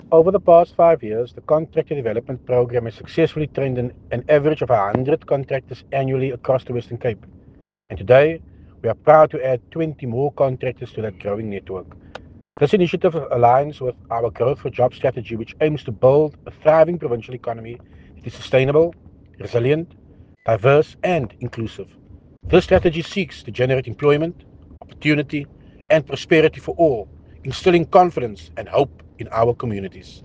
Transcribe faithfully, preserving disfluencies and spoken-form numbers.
Over the past five years, the Contractor Development Program has successfully trained an, an average of one hundred contractors annually across the Western Cape. And today, we are proud to add twenty more contractors to that growing network. This initiative aligns with our Growth for Jobs strategy, which aims to build a thriving provincial economy that is sustainable, resilient, diverse, and inclusive. This strategy seeks to generate employment, opportunity, and prosperity for all, instilling confidence and hope in our communities.